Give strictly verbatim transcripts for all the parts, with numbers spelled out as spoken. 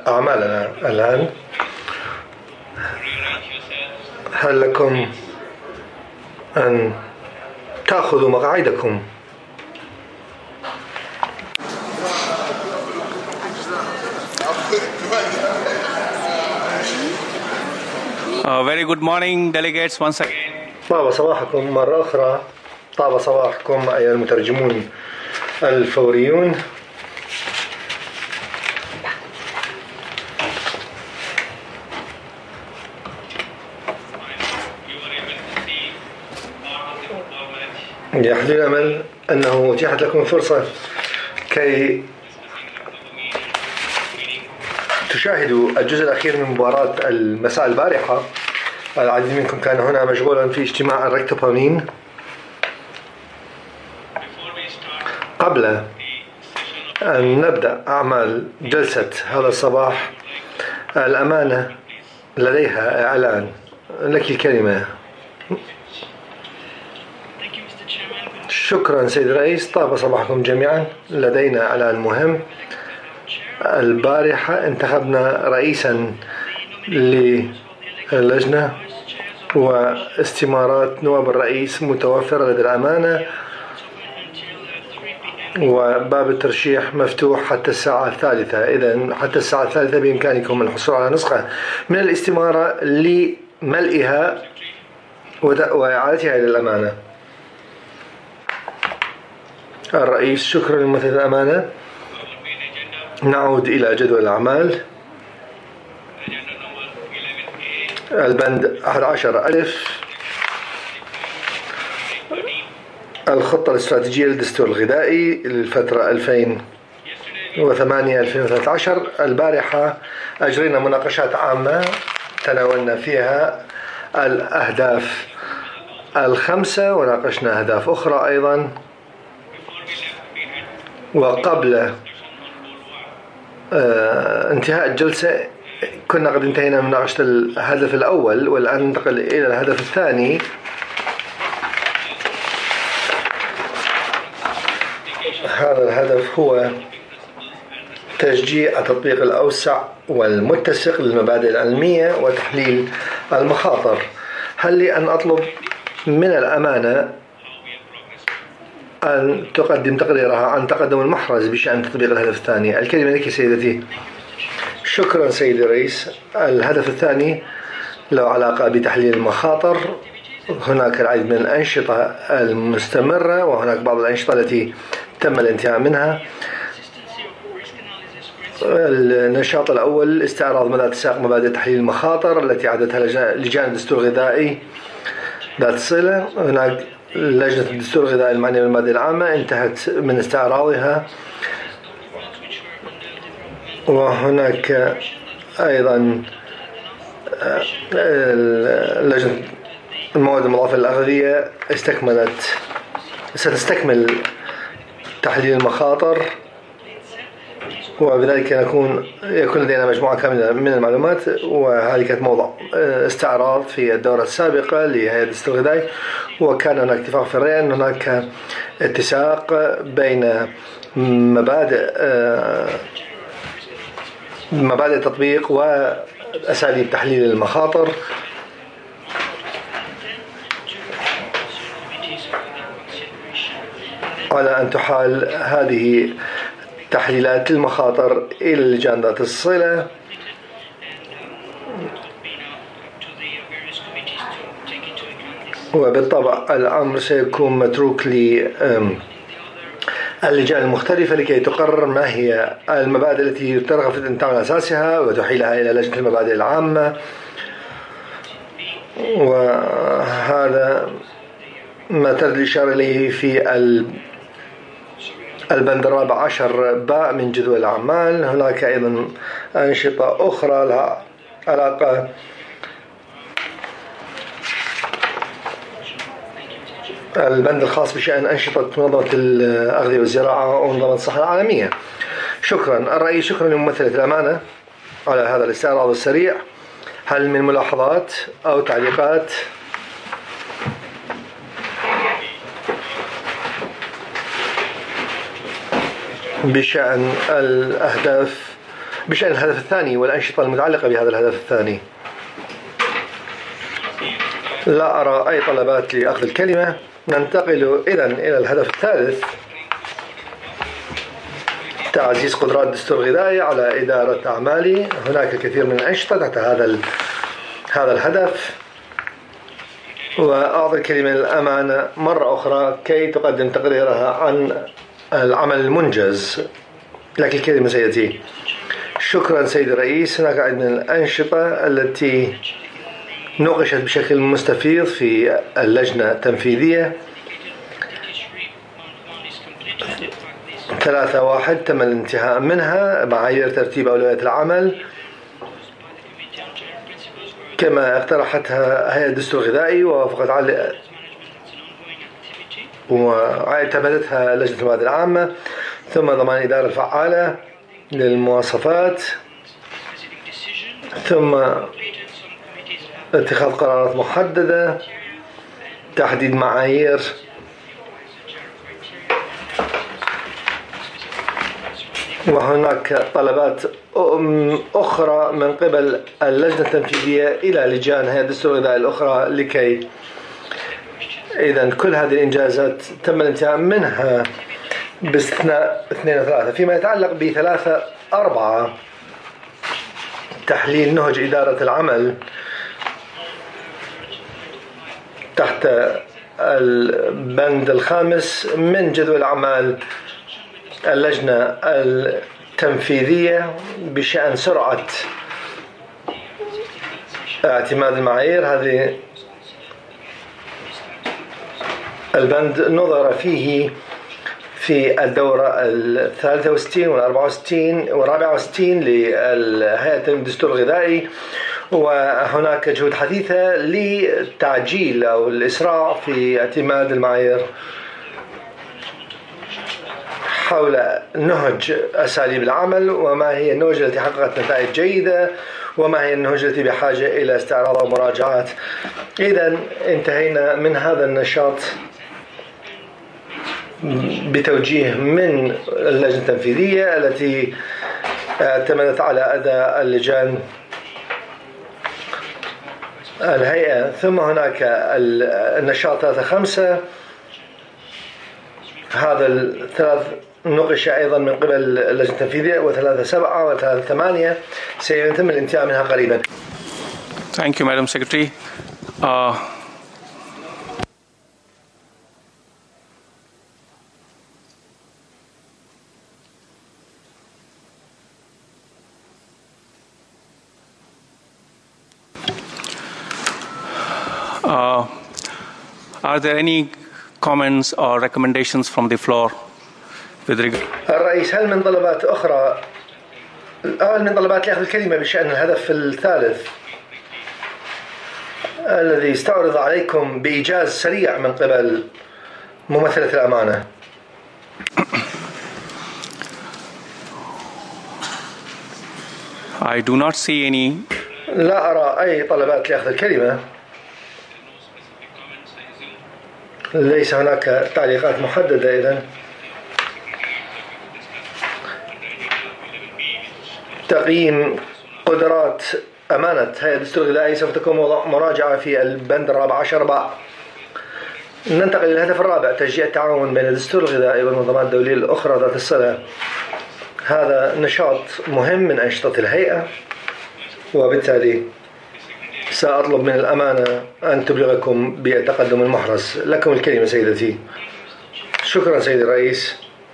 أعمالنا الآن. هل لكم أن تأخذوا مقاعدكم؟ Uh, very good morning, delegates, once again. طاب صباحكم مرة أخرى. طاب صباحكم أيها المترجمون الفوريون. يحلو الأمل أنه أتيحت لكم فرصة كي تشاهدوا الجزء الأخير من مباراة المساء البارحة. العديد منكم كان هنا مشغولا في اجتماع الركتوبامين. قبل أن نبدأ أعمال جلسة هذا الصباح، الأمانة لديها إعلان. لك الكلمة. شكرا سيد الرئيس. طاب صباحكم جميعا. لدينا إعلان مهم. البارحة انتخبنا رئيسا للجنة، واستمارات نواب الرئيس متوفرة لدى الأمانة، وباب الترشيح مفتوح حتى الساعة الثالثة. إذن حتى الساعة الثالثة بإمكانكم الحصول على نسخة من الاستمارة لملئها وإعادتها إلى الأمانة. الرئيس. شكرا لممثلة الأمانة. نعود إلى جدول الأعمال. البند أحد عشر ألف، الخطة الاستراتيجية للدستور الغذائي للفترة ألفين وثمانية ألفين وثلاثة عشر. البارحة أجرينا مناقشات عامة تناولنا فيها الأهداف الخمسة، وناقشنا أهداف أخرى أيضا. وقبل آه انتهاء الجلسة كنا قد انتهينا من مناقشة الهدف الأول، والآن ننتقل إلى الهدف الثاني. هذا الهدف هو تشجيع التطبيق الأوسع والمتسق للمبادئ العلمية وتحليل المخاطر. هل لي أن أطلب من الأمانة أن تقدم تقريرها عن تقدم المحرز بشأن تطبيق الهدف الثاني؟ الكلمة لك سيدتي. شكرا سيدي الرئيس. الهدف الثاني له علاقة بتحليل المخاطر. هناك العديد من الأنشطة المستمرة، وهناك بعض الأنشطة التي تم الانتهاء منها. النشاط الأول استعراض مدى اتساق مبادئ تحليل المخاطر التي عدتها لجان الدستور الغذائي ذات صلة. هناك لجنة الدستور الغذائي المعنية بالمبادئ العامة انتهت من استعراضها. وهناك أيضا لجنة المواد المضافة للأغذية استكملت ستستكمل تحليل المخاطر، وبذلك يكون يكون لدينا مجموعة كاملة من المعلومات. وهذه كانت موضوع استعراض في الدورة السابقة لهيئة الدستور الغذائي، وكان هناك اتفاق في الرأي أن هناك اتساق بين مبادئ مبادئ التطبيق وأساليب تحليل المخاطر. على أن تحال هذه تحليلات المخاطر إلى اللجان ذات الصلة، وبالطبع الأمر سيكون متروك للجان المختلفة لكي تقرر ما هي المبادئ التي ترغب في الانتهاء من أساسها وتحيلها إلى لجنة المبادئ العامة. وهذا ما ترد الإشارة إليه في البند الرابع عشر باء من جدول الأعمال. هناك أيضا أنشطة أخرى لها علاقة البند الخاص بشأن أنشطة منظمة الأغذية والزراعة ومنظمة الصحة العالمية. شكرا الرئيس. شكرا لممثلة الأمانة على هذا الاستعراض السريع. هل من ملاحظات أو تعليقات؟ بشأن الأهداف بشأن الهدف الثاني والأنشطة المتعلقة بهذا الهدف الثاني. لا أرى أي طلبات لأخذ الكلمة. ننتقل إذن إلى الهدف الثالث، تعزيز قدرات دستور غذائي على إدارة أعمالي. هناك الكثير من الأنشطة تحت هذا هذا الهدف، وأعطي الكلمة للأمانة مرة أخرى كي تقدم تقريرها عن العمل المنجز. لك الكلمة سيدتي. شكرا سيد الرئيس. هناك عدد من الأنشطة التي نوقشت بشكل مستفيض في اللجنة التنفيذية. ثلاثة واحد تم الانتهاء منها، معايير ترتيب أولويات العمل كما اقترحتها هيئة الدستور الغذائي ووافقت على واعتمدتها لجنة المواد العامة. ثم ضمان الإدارة الفعالة للمواصفات، ثم اتخاذ قرارات محددة، تحديد معايير وهناك طلبات أخرى من قبل اللجنة التنفيذية إلى لجان هيئة الدستور الغذائي الأخرى لكي إذن كل هذه الإنجازات تم الانتهاء منها باستثناء اثنين وثلاثة. فيما يتعلق بثلاثة أربعة، تحليل نهج إدارة العمل تحت البند الخامس من جدول أعمال اللجنة التنفيذية بشأن سرعة اعتماد المعايير. هذه البند نظر فيه في الدورة الثالثة وستين والأربعة وستين والرابعة وستين لهيئة الدستور الغذائي، وهناك جهود حديثة لتعجيل أو الإسراع في اعتماد المعايير حول نهج أساليب العمل، وما هي النهج التي حققت نتائج جيدة، وما هي النهج التي بحاجة إلى استعراض ومراجعات. إذن انتهينا من هذا النشاط بتوجيه من اللجنة التنفيذية التي اعتمدت على أداء اللجان الهيئة. ثم هناك النشاط ثلاثة خمسة، هذا الثلاث نقش أيضا من قبل اللجنة التنفيذية، وثلاثة سبعة وثلاثة ثمانية سيتم الانتهاء منها قريبا. Thank you, Madam Secretary. Uh, uh, are there any comments or recommendations from the floor with regard? الرئيس، هل من طلبات أخرى، هل من طلبات لأخذ الكلمة بشأن الهدف الثالث الذي استعرض عليكم بإيجاز سريع من قبل ممثلة الأمانة؟ I do not see any. لا أرى أي طلبات لأخذ الكلمة. ليس هناك تعليقات محددة. إذن تقييم قدرات أمانة هيئة الدستور الغذائي سوف تكون موضوع مراجعة في البند الرابع عشر باء. ننتقل للهدف الرابع، تشجيع التعاون بين الدستور الغذائي والمنظمات الدولية الأخرى ذات الصلة. هذا نشاط مهم من أنشطة الهيئة، وبالتالي سأطلب من الأمانة أن تبلغكم بالتقدم المحرز. لكم الكلمة سيدتي. شكرا سيدي الرئيس.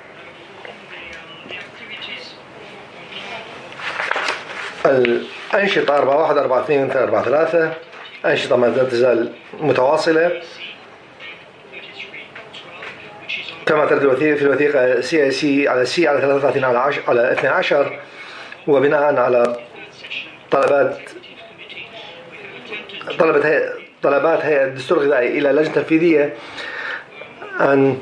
الأنشطة أربعة واحد أربعة اثنين أربعة ثلاثة أنشطة ما تزال متواصلة كما ترد في الوثيقة سي اي سي على سي على ثلاثة وثلاثين على عشر على اثني عشر، وبناء على طلبات طلبت هي... طلبات هيئة الدستور الغذائي إلى لجنة تنفيذية أن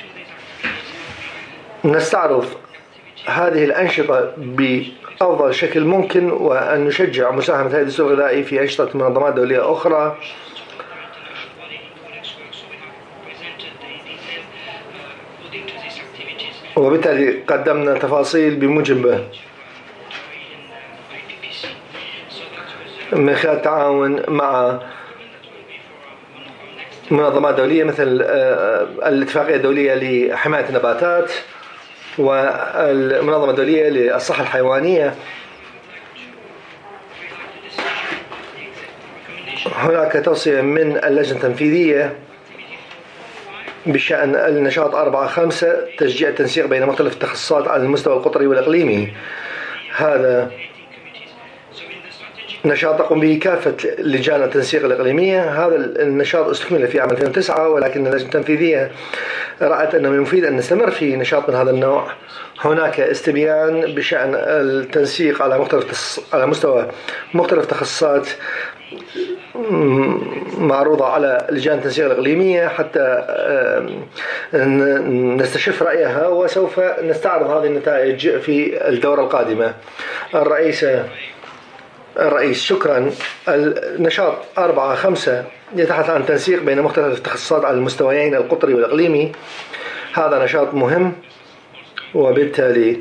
نستعرض هذه الأنشطة بأفضل شكل ممكن، وأن نشجع مساهمة هيئة الدستور الغذائي في أنشطة منظمات دولية أخرى. وبالتالي قدمنا تفاصيل بموجب من خلال التعاون مع منظمات دولية مثل الاتفاقية الدولية لحماية النباتات والمنظمة الدولية للصحة الحيوانية. هناك توصية من اللجنة التنفيذية بشأن النشاط أربعة خمسة تشجيع التنسيق بين مختلف التخصصات على المستوى القطري والإقليمي. هذا نشاط تقوم به كافة لجان التنسيق الإقليمية. هذا النشاط استكمل في عام ألفين وتسعة، ولكن اللجنة التنفيذية رأت أنه من المفيد أن نستمر في نشاط من هذا النوع. هناك استبيان بشأن التنسيق على مختلف على مستوى مختلف التخصصات معروضة على لجان التنسيق الإقليمية حتى نستشف رأيها، وسوف نستعرض هذه النتائج في الدورة القادمة. الرئيس الرئيس شكرا. النشاط أربعة خمسة يتحدث عن التنسيق بين مختلف التخصصات على المستويين القطري والإقليمي. هذا نشاط مهم، وبالتالي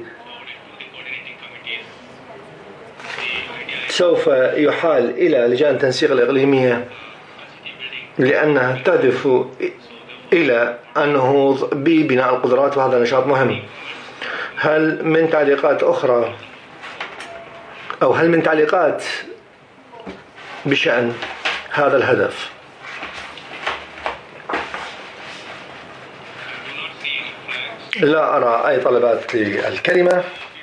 سوف يحال إلى لجان التنسيق الإقليمية لأنها تهدف إلى النهوض ببناء القدرات، وهذا نشاط مهم. هل من تعليقات أخرى أو هل من تعليقات بشأن هذا الهدف؟ لا أرى أي طلبات للكلمة.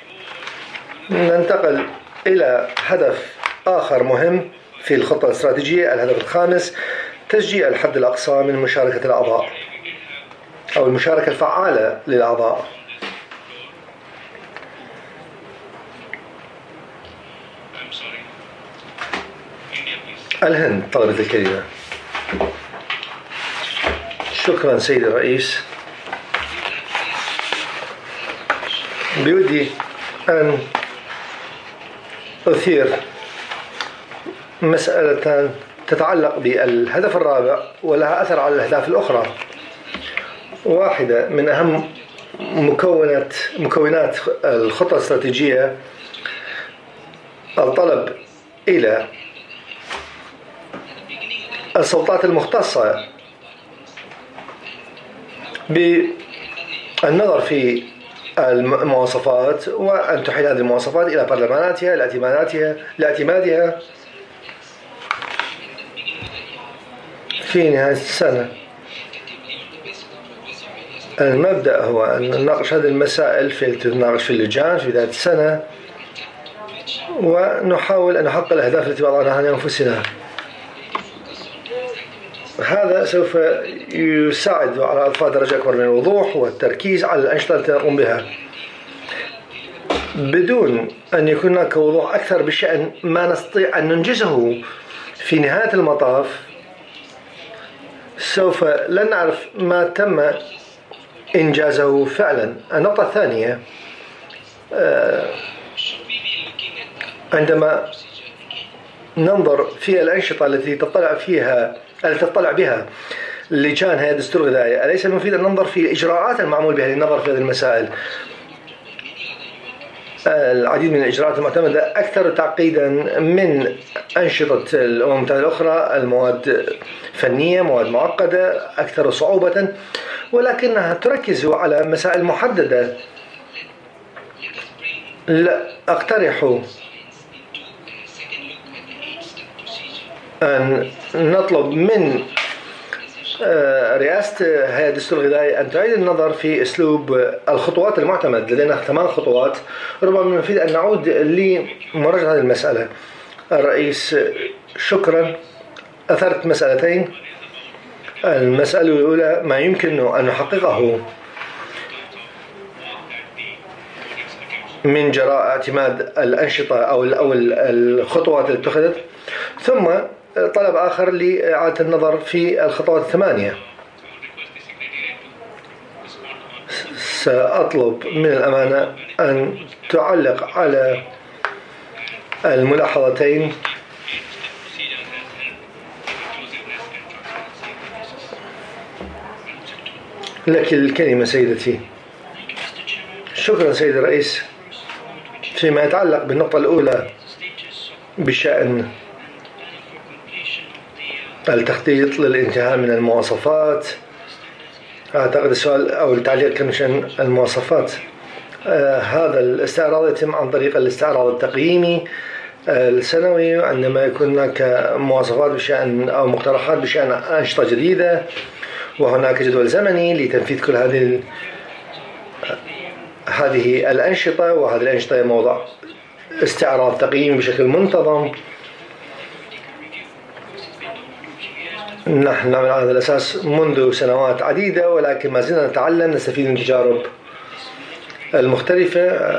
ننتقل إلى هدف آخر مهم في الخطة الاستراتيجية، الهدف الخامس، تشجيع الحد الأقصى من مشاركة الأعضاء أو المشاركة الفعالة للأعضاء. الهند طلبت الكلمة. شكرا سيد الرئيس. بودي أن أثير مسألة تتعلق بالهدف الرابع ولها أثر على الأهداف الأخرى. واحدة من أهم مكونات مكونات الخطة الاستراتيجية الطلب إلى السلطات المختصة بالنظر في المواصفات وأن تحيل هذه المواصفات إلى برلماناتها لاعتماداتها لاعتمادها في نهاية السنة. المبدأ هو أن نناقش هذه المسائل في تناقش في اللجان في بداية السنة، ونحاول أن نحقق الأهداف التي وضعناها لأنفسنا. هذا سوف يساعد على إضفاء درجة أكبر من الوضوح والتركيز على الأنشطة التي نقوم بها، بدون أن يكون هناك وضوح أكثر بشأن ما نستطيع أن ننجزه في نهاية المطاف. سوف لن نعرف ما تم إنجازه فعلا. النقطة الثانية، عندما ننظر في الأنشطة التي تطلع فيها التي تطلع بها لجان هيئة دستور الغذائي، أليس المفيد أن ننظر في الإجراءات المعمول بها للنظر في هذه المسائل؟ العديد من الإجراءات المعتمدة أكثر تعقيدا من أنشطة الأمم المتحدة الأخرى. المواد فنية، مواد معقدة، أكثر صعوبة، ولكنها تركز على مسائل محددة. لا أقترح أن نطلب من رئاسة هيئة دستور الغذائي أن تعيد النظر في أسلوب الخطوات المعتمد. لدينا ثمان خطوات، ربما من المفيد أن نعود لمراجعة هذه المسألة. الرئيس شكرا. أثرت مسألتين. المسألة الأولى ما يمكن أن نحققه من جراء اعتماد الأنشطة أو الخطوات التي اتخذت، ثم طلب آخر لإعادة النظر في الخطوات الثمانية. سأطلب من الأمانة أن تعلق على الملاحظتين لك الكلمة سيدتي. شكرا سيد الرئيس. فيما يتعلق بالنقطة الأولى بشأن التخطيط للانتهاء من المواصفات. أعتقد السؤال أو التعليق كان عن المواصفات. آه هذا الاستعراض يتم عن طريق الاستعراض التقييمي آه السنوي، عندما يكون هناك مواصفات بشأن أو مقترحات بشأن أنشطة جديدة، وهناك جدول زمني لتنفيذ كل هذه هذه الأنشطة، وهذه الأنشطة موضع استعراض تقييمي بشكل منتظم. نحن نعمل على هذا الأساس منذ سنوات عديدة، ولكن ما زلنا نتعلم، نستفيد من التجارب المختلفة.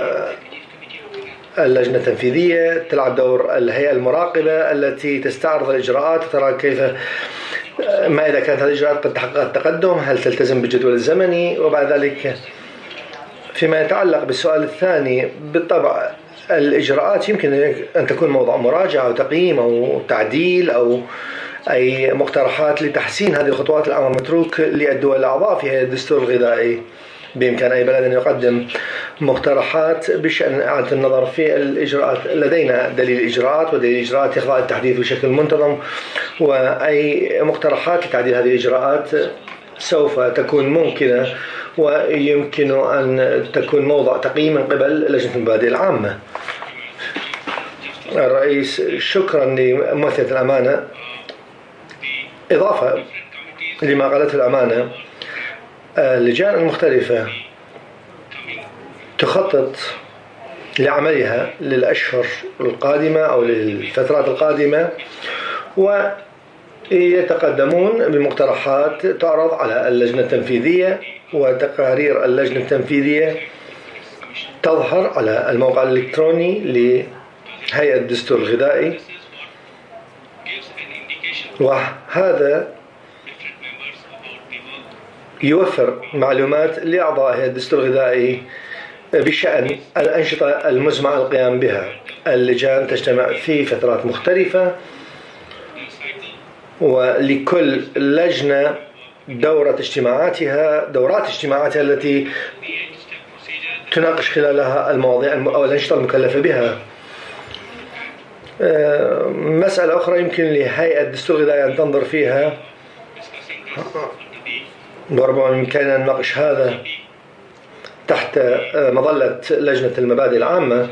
اللجنة التنفيذية تلعب دور الهيئة المراقبة التي تستعرض الإجراءات وترى كيف ما إذا كانت هذه الإجراءات قد تحققت تقدم، هل تلتزم بالجدول الزمني. وبعد ذلك فيما يتعلق بالسؤال الثاني، بالطبع الإجراءات يمكن أن تكون موضوع مراجعة أو تقييم أو تعديل أو أي مقترحات لتحسين هذه الخطوات. الأمر متروك للدول الأعضاء في هيئة الدستور الغذائي. بإمكان أي بلد أن يقدم مقترحات بشأن إعادة النظر في الإجراءات. لدينا دليل إجراءات ودليل إجراءات يخضع للتحديث بشكل منتظم، وأي مقترحات لتعديل هذه الإجراءات سوف تكون ممكنة ويمكن أن تكون موضع تقييم من قبل لجنة المبادئ العامة. الرئيس، شكرا لممثلة الأمانة. إضافة لما قالته الأمانة، اللجان المختلفة تخطط لعملها للأشهر القادمة أو للفترات القادمة، ويتقدمون بمقترحات تعرض على اللجنة التنفيذية، وتقارير اللجنة التنفيذية تظهر على الموقع الإلكتروني لهيئة الدستور الغذائي. وهذا يوفر معلومات لأعضاء هيئة الدستور الغذائي بشأن الأنشطة المزمع القيام بها. اللجان تجتمع في فترات مختلفة، ولكل لجنة دورة اجتماعاتها دورات اجتماعاتها التي تناقش خلالها المواضيع أو الأنشطة المكلفة بها. مسألة أخرى يمكن لهيئة الدستور الغذائي أن تنظر فيها، وربما يمكننا أن نناقش هذا تحت مظلة لجنة المبادئ العامة.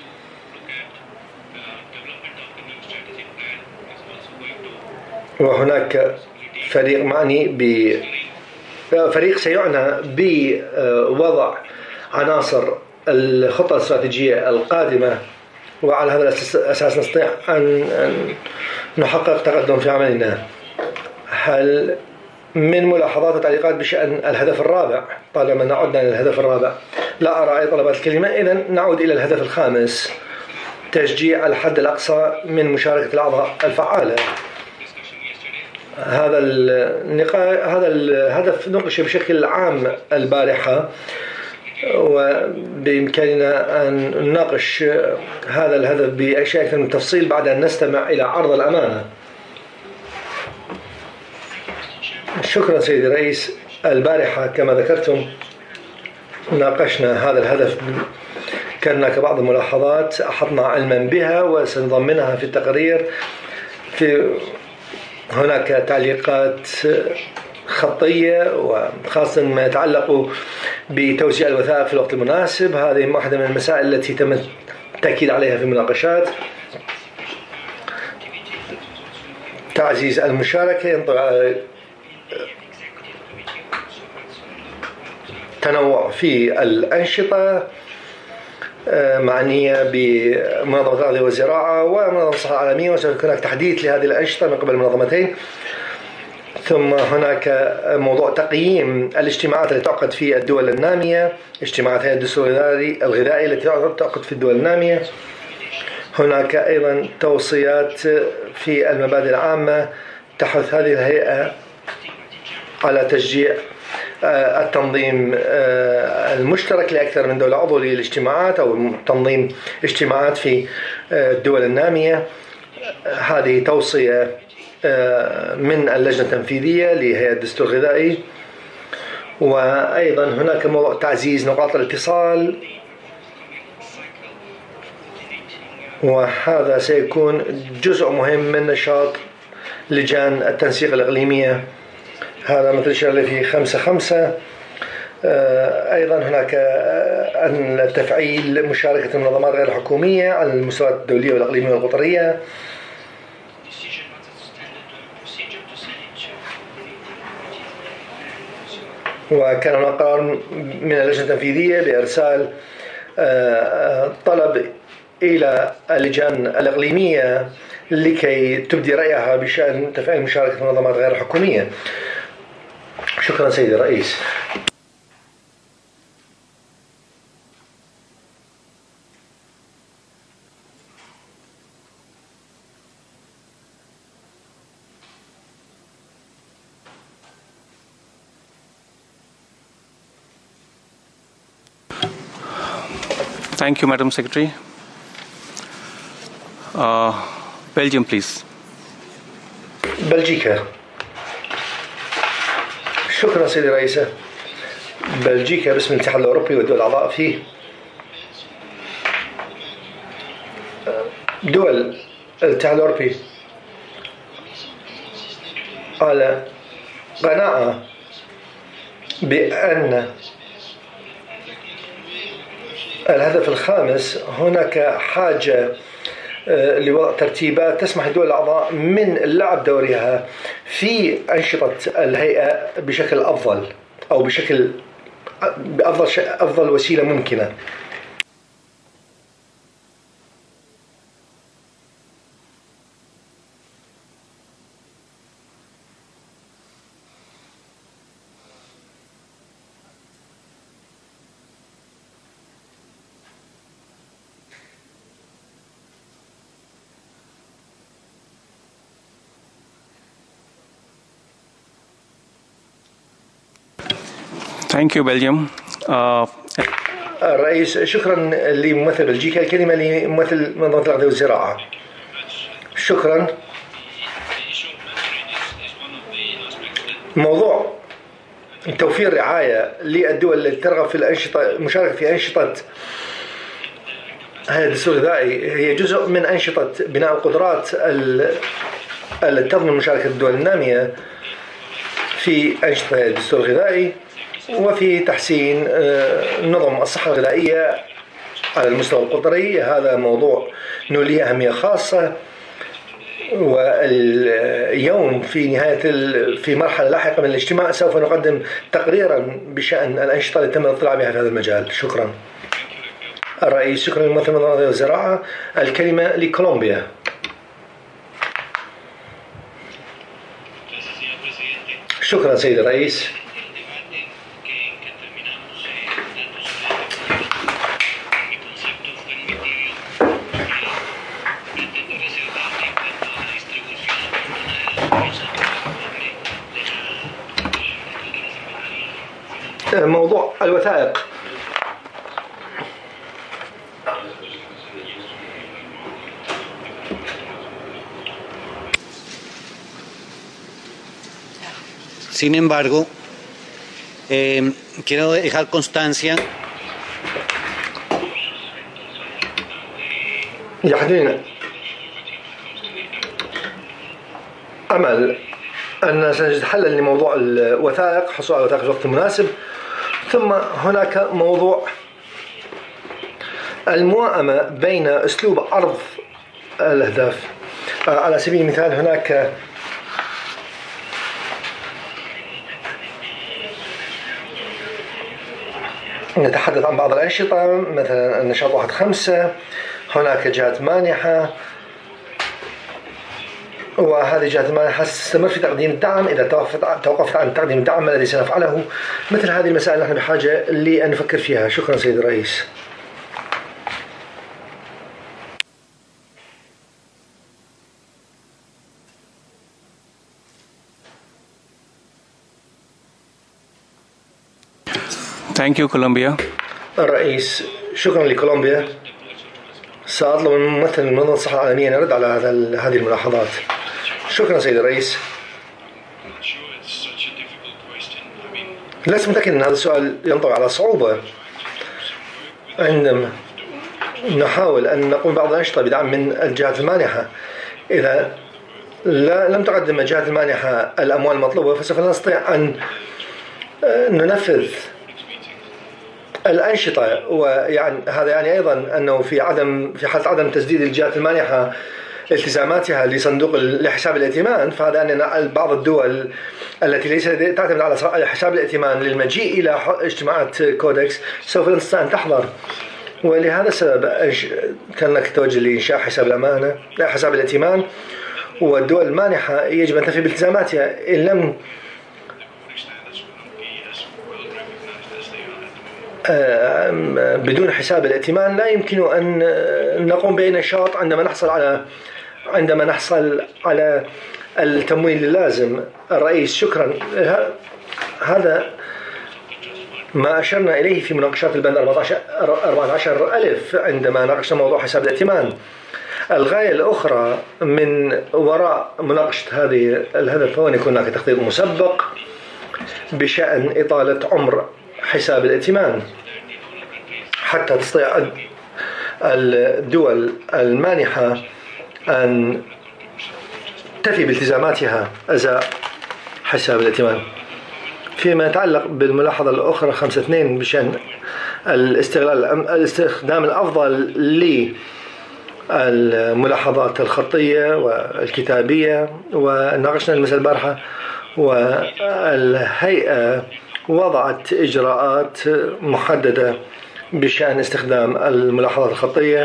وهناك فريق معني ب فريق سيعنى بوضع عناصر الخطة الاستراتيجية القادمة، وعلى هذا الأساس نستطيع أن نحقق تقدم في عملنا. هل من ملاحظات وتعليقات بشأن الهدف الرابع؟ طالما نعدنا إلى الهدف الرابع لا أرى أي طلبات الكلمة، إذن نعود إلى الهدف الخامس، تشجيع الحد الأقصى من مشاركة الأعضاء الفعالة. هذا النقاش هذا الهدف نقش بشكل عام البارحة، وبإمكاننا أن نناقش هذا الهدف بأشياء أكثر من تفصيل بعد أن نستمع إلى عرض الأمانة. شكرا سيدي الرئيس. البارحة كما ذكرتم ناقشنا هذا الهدف، كان هناك بعض الملاحظات أحطنا علما بها وسنضمنها في التقرير. في هناك تعليقات خطية وخاصة ما يتعلق بتوزيع الوثائق في الوقت المناسب. هذه واحدة من المسائل التي تم التأكيد عليها في المناقشات. تعزيز المشاركة ينطبق على تنوع في الأنشطة معنية بمنظمة الأغذية والزراعة ومنظمة الصحة العالمية، وسيكون هناك تحديث لهذه الأنشطة من قبل المنظمتين. ثم هناك موضوع تقييم الاجتماعات التي تعقد في الدول النامية، اجتماعات هيئة الدستور الغذائي التي تعقد في الدول النامية. هناك أيضا توصيات في المبادئ العامة تحث هذه الهيئة على تشجيع التنظيم المشترك لأكثر من دولة عضو للاجتماعات أو تنظيم اجتماعات في الدول النامية. هذه توصية من اللجنة التنفيذية لهيئة الدستور الغذائي. وأيضا هناك موضوع تعزيز نقاط الاتصال، وهذا سيكون جزء مهم من نشاط لجان التنسيق الإقليمية، هذا مثل الشيء في خمسة خمسة. أيضا هناك أن تفعيل مشاركة المنظمات غير الحكومية على المستويات الدولية والإقليمية والقطرية. وكان هناك قرار من اللجنة التنفيذية بإرسال طلب إلى اللجان الإقليمية لكي تبدي رأيها بشأن تفعيل مشاركة المنظمات غير الحكومية. شكرا سيدي الرئيس. Thank you, Madam Secretary. Uh, Belgium, please. بلجيكا. شكرا سيدي الرئيسة. بلجيكا باسم الاتحاد الأوروبي والدول الأعضاء فيه، دول الاتحاد الأوروبي على قناعة بأن الهدف الخامس هناك حاجة لوضع ترتيبات تسمح للدول الأعضاء من لعب دورها في أنشطة الهيئة بشكل أفضل أو بشكل بأفضل أفضل وسيلة ممكنة. Thank you, Belgium. Uh, الرئيس، شكرا لممثل بلجيكا. الكلمة لممثل منظمة الأغذية والزراعة. شكرا. موضوع توفير رعاية للدول التي ترغب في الأنشطة المشاركة في أنشطة هذا الدستور الغذائي هي جزء من أنشطة بناء القدرات التي تضمن مشاركة الدول النامية في أنشطة هذا الدستور الغذائي وفي تحسين نظم الصحة الغذائية على المستوى القطري. هذا موضوع له أهمية خاصة، واليوم في نهاية في مرحلة لاحقة من الاجتماع سوف نقدم تقريرا بشأن الأنشطة التي تم الاطلاع بها في هذا المجال. شكرا. الرئيس، شكرا لممثل منظمة الأغذية والزراعة. الكلمة لكولومبيا. شكرا سيد الرئيس. موضوع الوثائق. Sin embargo, eh, quiero dejar constancia يحدثنا أمل أن سنجد حلا لموضوع الوثائق، حصول على الوثائق في الوقت المناسب. ثم هناك موضوع الموائمة بين أسلوب عرض الأهداف. على سبيل المثال هناك نتحدث عن بعض الأنشطة، مثلا النشاط واحد خمسة، هناك جهات مانحة، وهذه الجهات المانحة ستستمر في تقديم الدعم إذا توقفت عن تقديم الدعم. ما الذي سنفعله؟ مثل هذه المسائل نحن بحاجة لأن نفكر فيها. شكرا سيد الرئيس. Thank you, Colombia. الرئيس، شكرا لكولومبيا. سأطلب من ممثل منظمة الصحة العالمية أن يرد على هذه الملاحظات. شكرا سيد الرئيس. لست متأكد أن هذا السؤال ينطبق على صعوبة عندما نحاول أن نقوم بعض الأنشطة بدعم من الجهات المانحة. إذا لا لم تقدم الجهات المانحة الأموال المطلوبة، فسوف لا نستطيع أن ننفذ الأنشطة. ويعني هذا يعني أيضا أنه في عدم في حالة عدم تسديد الجهات المانحة التزاماتها لصندوق لحساب الائتمان، فهذا يعني أن بعض الدول التي ليس تعتمد على حساب الائتمان للمجيء إلى اجتماعات كودكس سوف لا تستطيع أن تحضر. ولهذا السبب كان لك توجه لإنشاء حساب الأمانة حساب الائتمان، والدول المانحة يجب أن تفي بالتزاماتها. إن لم بدون حساب الائتمان لا يمكن أن نقوم بأي نشاط عندما نحصل على عندما نحصل على التمويل اللازم. الرئيس شكرا. هذا ما أشرنا إليه في مناقشات البند أربعة عشر ألف عندما ناقشنا موضوع حساب الائتمان. الغاية الأخرى من وراء مناقشة هذه الهدف هو أن يكون هناك تخطيط مسبق بشأن إطالة عمر حساب الائتمان حتى تستطيع الدول المانحة أن تفي بالتزاماتها أزاء حساب الائتمان. فيما يتعلق بالملاحظة الأخرى خمسة اثنين بشأن الاستغلال الاستخدام الأفضل للملاحظات الخطية والكتابية، وناقشنا المسألة البارحة، والهيئة وضعت إجراءات محددة بشأن استخدام الملاحظات الخطية،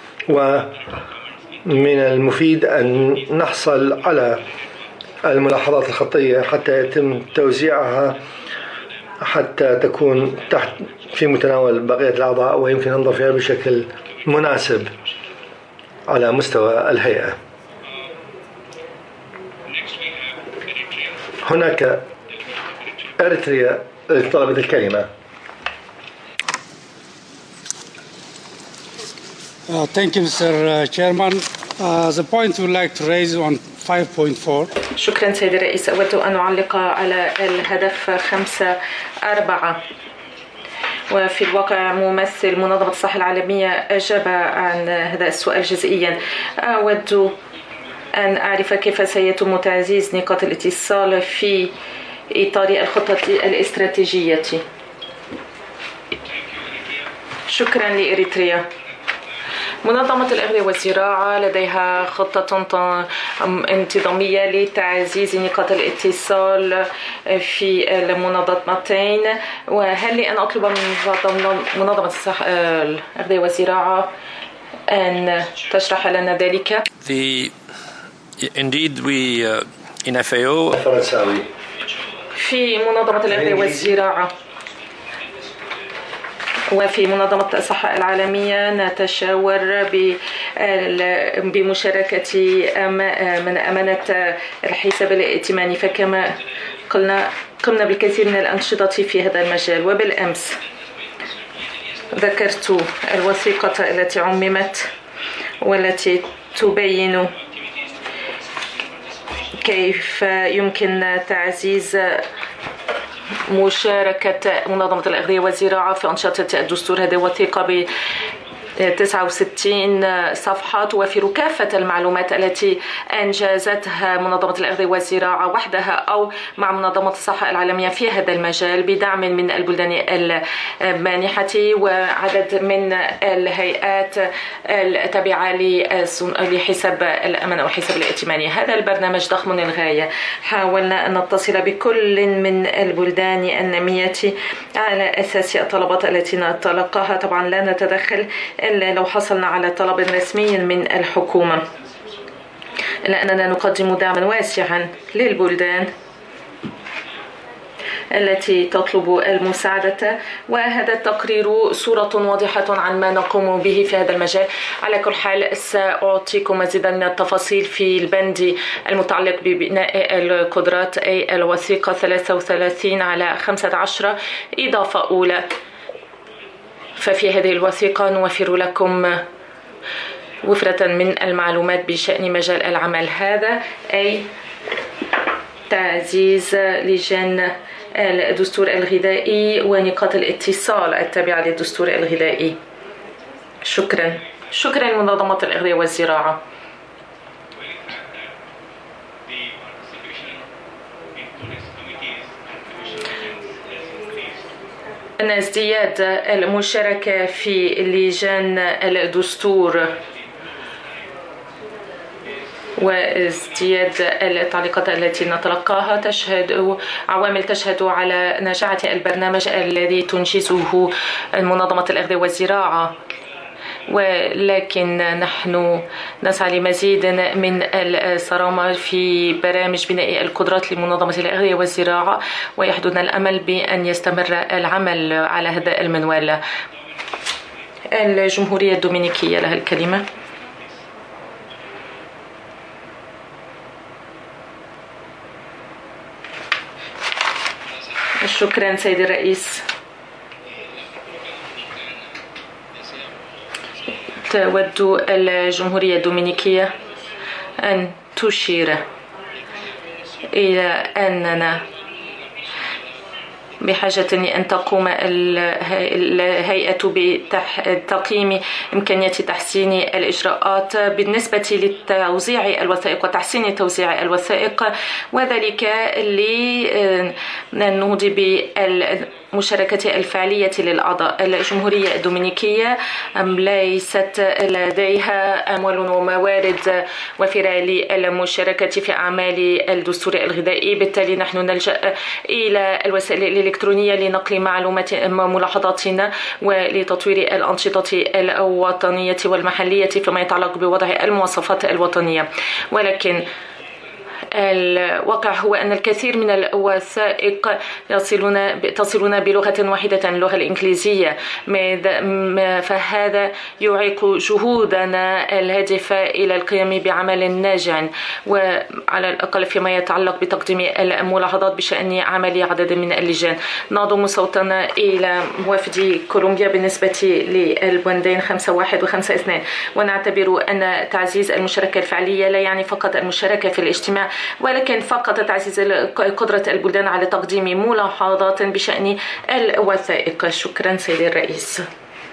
ومن المفيد أن نحصل على الملاحظات الخطية حتى يتم توزيعها حتى تكون تحت في متناول بقية الأعضاء، ويمكن ننظر فيها بشكل مناسب على مستوى الهيئة. هناك إريتريا طلبت الكلمة. Uh, thank you, Mister Chairman. Uh, the point we would like to raise on five point four. شكرا سيد الرئيس. أود أن أعلق على الهدف خمسة أربعة. وفي الواقع ممثل منظمة الصحة العالمية أجاب عن هذا السؤال جزئيا. أود أن أعرف كيف سيتم تعزيز نقاط الاتصال في إطار الخطة الاستراتيجية. شكرا لإريتريا. منظمة الأغذية والزراعة لديها خطة انتظامية لتعزيز نقاط الاتصال في المنظمتين، وهل لي أن أطلب من منظمة الأغذية والزراعة أن تشرح لنا ذلك؟ The, indeed we uh, in F A O في منظمة الأغذية والزراعة وفي منظمة الصحة العالمية نتشاور بمشاركة من أمانة الحساب الائتماني، فكما قلنا قمنا بالكثير من الأنشطة في هذا المجال. وبالأمس ذكرت الوثيقة التي عممت والتي تبين كيف يمكن تعزيز مشاركة منظمة الأغذية والزراعة في أنشطة الدستور. هذه وثيقة ب تسعة وستين صفحة وفي كافة المعلومات التي أنجزتها منظمة الأغذية والزراعة وحدها أو مع منظمة الصحة العالمية في هذا المجال بدعم من البلدان المانحة وعدد من الهيئات التابعة لحساب الأمانة وحساب الائتماني. هذا البرنامج ضخم للغاية. حاولنا أن نتصل بكل من البلدان النامية على أساس الطلبات التي نتلقاها. طبعا لا نتدخل إلا لو حصلنا على طلب رسمي من الحكومة، لأننا نقدم دعما واسعا للبلدان التي تطلب المساعدة. وهذا التقرير صورة واضحة عن ما نقوم به في هذا المجال. على كل حال سأعطيكم مزيدا من التفاصيل في البند المتعلق ببناء القدرات، أي الوثيقة ثلاثة وثلاثين على خمسة عشر إضافة أولى. ففي هذه الوثيقة نوفر لكم وفرة من المعلومات بشأن مجال العمل هذا، أي تعزيز لجان الدستور الغذائي ونقاط الاتصال التابعة للدستور الغذائي. شكرا. شكرا لمنظمة الأغذية والزراعة. ازدياد المشاركة في لجان الدستور وازدياد التعليقات التي نتلقاها تشهد عوامل تشهد على نجاعة البرنامج الذي تنجزه منظمة الأغذية والزراعة، ولكن نحن نسعى لمزيد من الصرامة في برامج بناء القدرات لمنظمة الأغذية والزراعة، ويحدثنا الأمل بأن يستمر العمل على هذا المنوال. الجمهورية الدومينيكية لها الكلمة. شكرا سيدي الرئيس. تود الجمهورية الدومينيكية أن تشير إلى أننا بحاجة أن تقوم الهيئة بتقييم إمكانية تحسين الإجراءات بالنسبة لتوزيع الوثائق وتحسين توزيع الوثائق، وذلك للنهوض بالمشاركة الفعلية للأعضاء. الجمهورية الدومينيكية ليست لديها أموال وموارد وفرة للمشاركة في أعمال الدستور الغذائي، بالتالي نحن نلجأ إلى الوسائل الإلكترونية لنقل معلومات ملاحظاتنا ولتطوير الأنشطة الوطنية والمحلية فيما يتعلق بوضع المواصفات الوطنية. ولكن الواقع هو أن الكثير من الوثائق يصلون تصلون بلغة واحدة، اللغة الإنجليزية، فهذا يعيق جهودنا الهادفة إلى القيام بعمل ناجع، وعلى الأقل فيما يتعلق بتقديم الملاحظات بشأن عمل عدد من اللجان. نضم صوتنا إلى وفد كولومبيا بالنسبة للبندين خمسة واحد وخمسة اثنين، ونعتبر أن تعزيز المشاركة الفعلية لا يعني فقط المشاركة في الاجتماع، ولكن فقط تعزيز قدرة البلدان على تقديم ملاحظات بشأن الوثائق. شكرا سيدي الرئيس.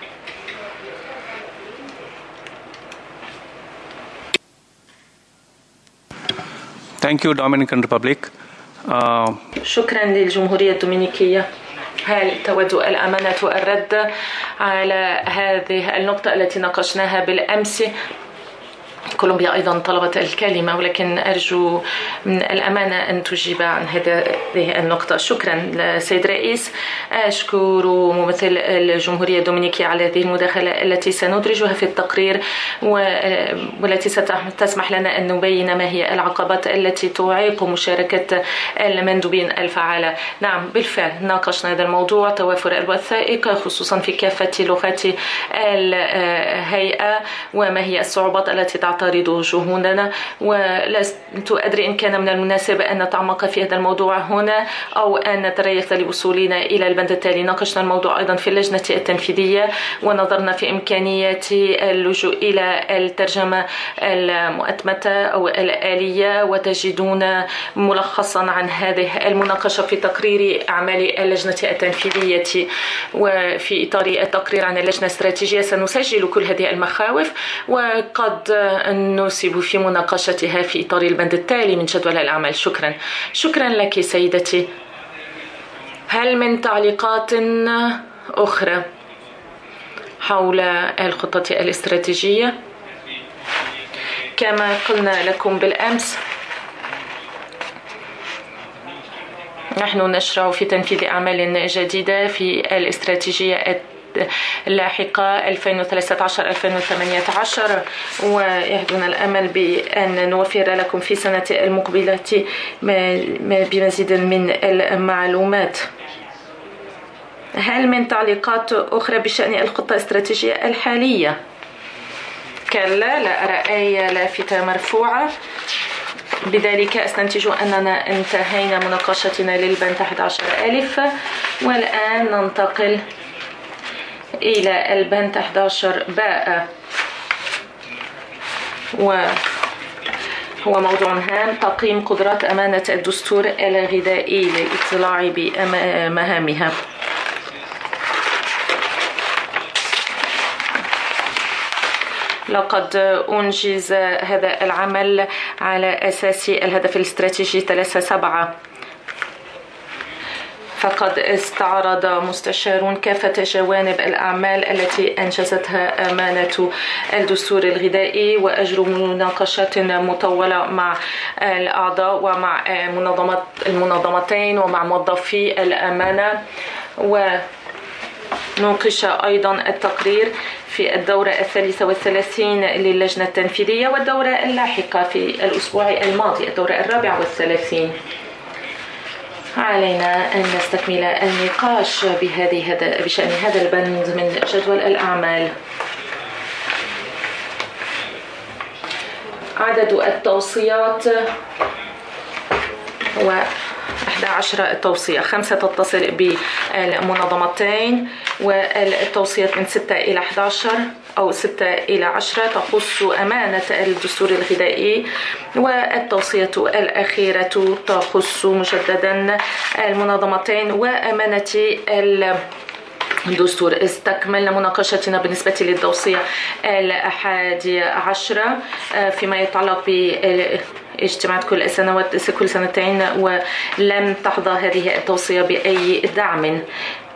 Thank you, Dominican Republic. Uh... شكرا للجمهورية الدومينيكية. هل تود الأمانة الرد على هذه النقطة التي ناقشناها بالأمس؟ كولومبيا أيضا طلبت الكلمة، ولكن أرجو من الأمانة أن تجيب عن هذه النقطة. شكرا سيد رئيس. أشكر ممثل الجمهورية الدومينيكية على هذه المداخلة التي سندرجها في التقرير والتي ستسمح لنا أن نبين ما هي العقبات التي تعيق مشاركة المندوبين الفعالة. نعم بالفعل ناقشنا هذا الموضوع، توافر الوثائق خصوصا في كافة لغات الهيئة وما هي الصعوبات التي تعترض جهودنا، ولست أدري إن كان من المناسب أن نتعمق في هذا الموضوع هنا أو أن نتريث لوصولنا إلى البند التالي. ناقشنا الموضوع أيضا في اللجنة التنفيذية ونظرنا في إمكانية اللجوء إلى الترجمة المؤتمتة أو الآلية، وتجدون ملخصا عن هذه المناقشة في تقرير أعمال اللجنة التنفيذية. وفي إطار التقرير عن اللجنة الاستراتيجية سنسجل كل هذه المخاوف وقد نسيب في مناقشتها في إطار البند التالي من جدول الأعمال. شكرا. شكرا لك سيدتي. هل من تعليقات أخرى حول الخطة الاستراتيجية؟ كما قلنا لكم بالأمس، نحن نشرع في تنفيذ أعمال جديدة في الاستراتيجية اللاحقة ألفين وثلاثة عشر ألفين وثمانية عشر، ويهدنا الأمل بأن نوفر لكم في سنة المقبلة بمزيد من المعلومات. هل من تعليقات أخرى بشأن الخطة الاستراتيجية الحالية؟ كلا، لا أرى أي لافتة مرفوعة. بذلك أستنتج أننا انتهينا مناقشتنا للبند أحد عشر ألف، والآن ننتقل إلى البند أحد عشر باء، وهو موضوع هام: تقييم قدرات أمانة الدستور الغذائي للاطلاع بمهامها. لقد أنجز هذا العمل على أساس الهدف الاستراتيجي ثلاثة سبعة، فقد استعرض مستشارون كافة جوانب الأعمال التي أنجزتها أمانة الدستور الغذائي، وأجروا مناقشات مطولة مع الأعضاء ومع منظمات المنظمتين ومع موظفي الأمانة، ونناقش أيضا التقرير في الدورة الثالثة والثلاثين للجنة التنفيذية والدورة اللاحقة في الأسبوع الماضي الدورة الرابعة والثلاثين. علينا أن نستكمل النقاش بهذه هذا بشأن هذا البند من جدول الأعمال. عدد التوصيات هو إحدى عشرة توصية، خمسة تتصل بالمنظمتين، والتوصيات من ستة إلى أحد عشر أو ستة إلى عشرة تخص أمانة الدستور الغذائي، والتوصية الأخيرة تخص مجددا المنظمتين وأمانة الدستور. استكملنا مناقشتنا بالنسبة للتوصية الحادية عشرة فيما يتعلق باجتماعات كل سنوات كل سنتين، ولم تحظى هذه التوصية بأي دعم.